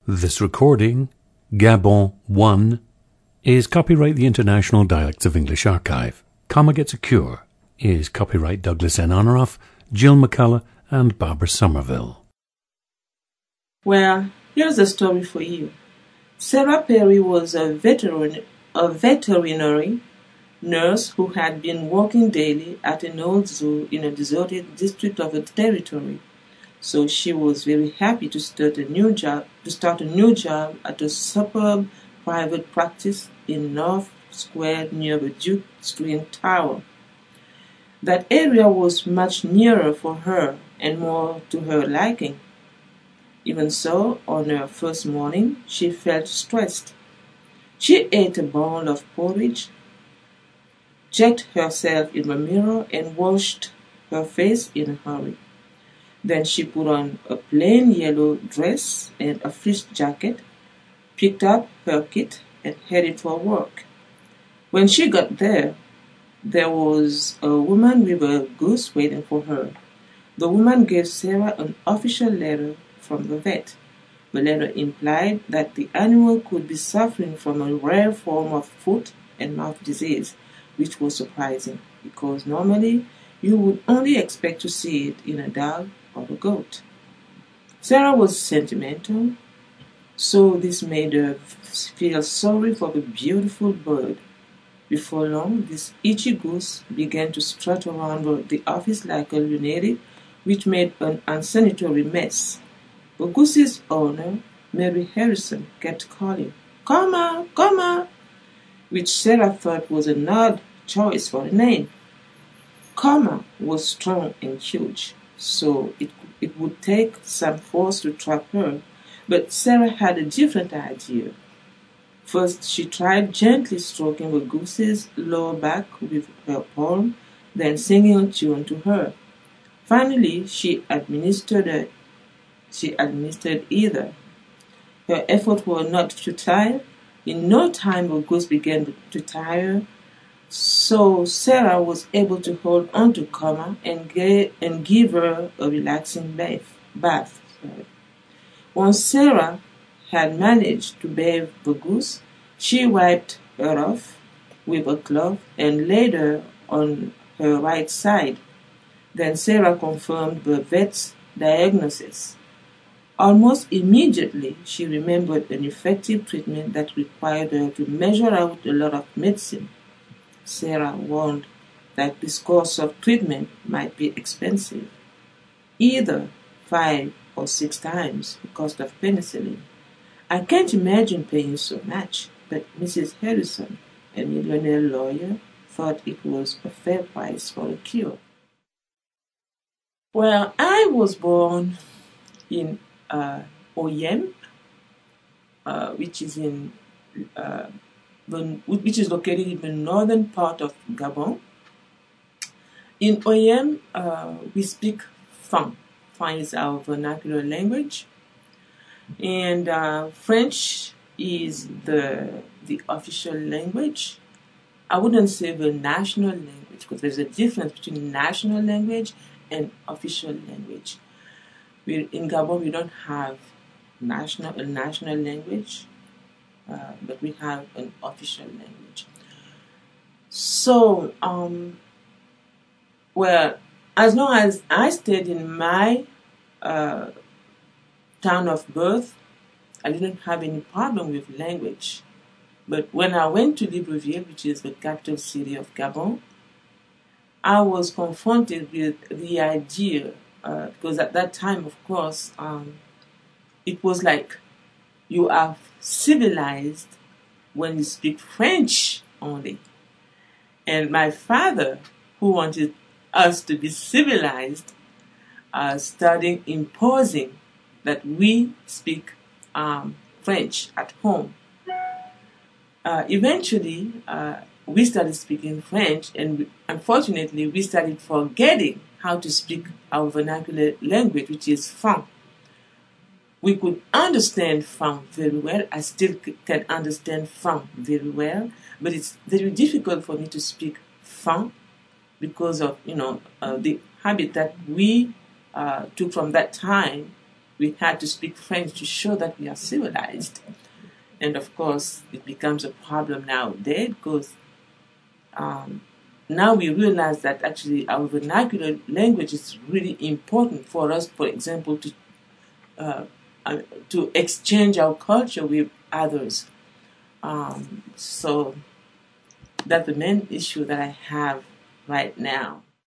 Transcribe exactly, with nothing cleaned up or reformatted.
This recording, Gabon one, is copyright the International Dialects of English Archive. Comma Gets a Cure is copyright Douglas N. Honoraff, Jill McCullough, and Barbara Somerville. Well, here's a story for you. Sarah Perry was a veteran, a veterinary nurse who had been working daily at an old zoo in a deserted district of the territory. So she was very happy to start a new job to start a new job at a superb private practice in North Square near the Duke Street Tower. That area was much nearer for her and more to her liking. Even so, on her first morning, she felt stressed. She ate a bowl of porridge, checked herself in the mirror, and washed her face in a hurry. Then she put on a plain yellow dress and a fish jacket, picked up her kit, and headed for work. When she got there, there was a woman with a goose waiting for her. The woman gave Sarah an official letter from the vet. The letter implied that the animal could be suffering from a rare form of foot and mouth disease, which was surprising because normally you would only expect to see it in a dog or a goat. Sarah was sentimental, so this made her feel sorry for the beautiful bird. Before long, this itchy goose began to strut around the office like a lunatic, which made an unsanitary mess. The goose's owner, Mary Harrison, kept calling, "Comma, comma," which Sarah thought was an odd choice for a name. Comma was strong and huge, so it, it would take some force to trap her, but Sarah had a different idea. First, she tried gently stroking the goose's lower back with her palm, then singing a tune to her. Finally, she administered a, she administered either. Her efforts were not futile. In no time, the goose began to tire, so Sarah was able to hold on to Comma and, get, and give her a relaxing bath. bath sorry. Once Sarah had managed to bathe the goose, she wiped her off with a cloth and laid her on her right side. Then Sarah confirmed the vet's diagnosis. Almost immediately, she remembered an effective treatment that required her to measure out a lot of medicine. Sarah warned that this course of treatment might be expensive, either five or six times the cost of penicillin. I can't imagine paying so much, but Missus Harrison, a millionaire lawyer, thought it was a fair price for a cure. Well, I was born in uh, Oyem, uh, which is in uh, which is located in the northern part of Gabon. In Oyem, uh, we speak Fang. Fang is our vernacular language, and uh, French is the the official language. I wouldn't say the national language because there's a difference between national language and official language. We, in Gabon, we don't have national a national language. Uh, but we have an official language. So, um, well, as long as I stayed in my uh, town of birth, I didn't have any problem with language. But when I went to Libreville, which is the capital city of Gabon, I was confronted with the idea, uh, because at that time, of course, um, it was like you are civilized when you speak French only. And my father, who wanted us to be civilized, uh, started imposing that we speak um, French at home. Uh, eventually, uh, we started speaking French, and we, unfortunately, we started forgetting how to speak our vernacular language, which is Fang. We could understand Fang very well. I still can understand Fang very well, but it's very difficult for me to speak Fang because of, you know, uh, the habit that we uh, took from that time we had to speak French to show that we are civilized. And of course, it becomes a problem nowadays because um, now we realize that actually our vernacular language is really important for us, for example, to uh, uh, to exchange our culture with others. Um, so that's the main issue that I have right now.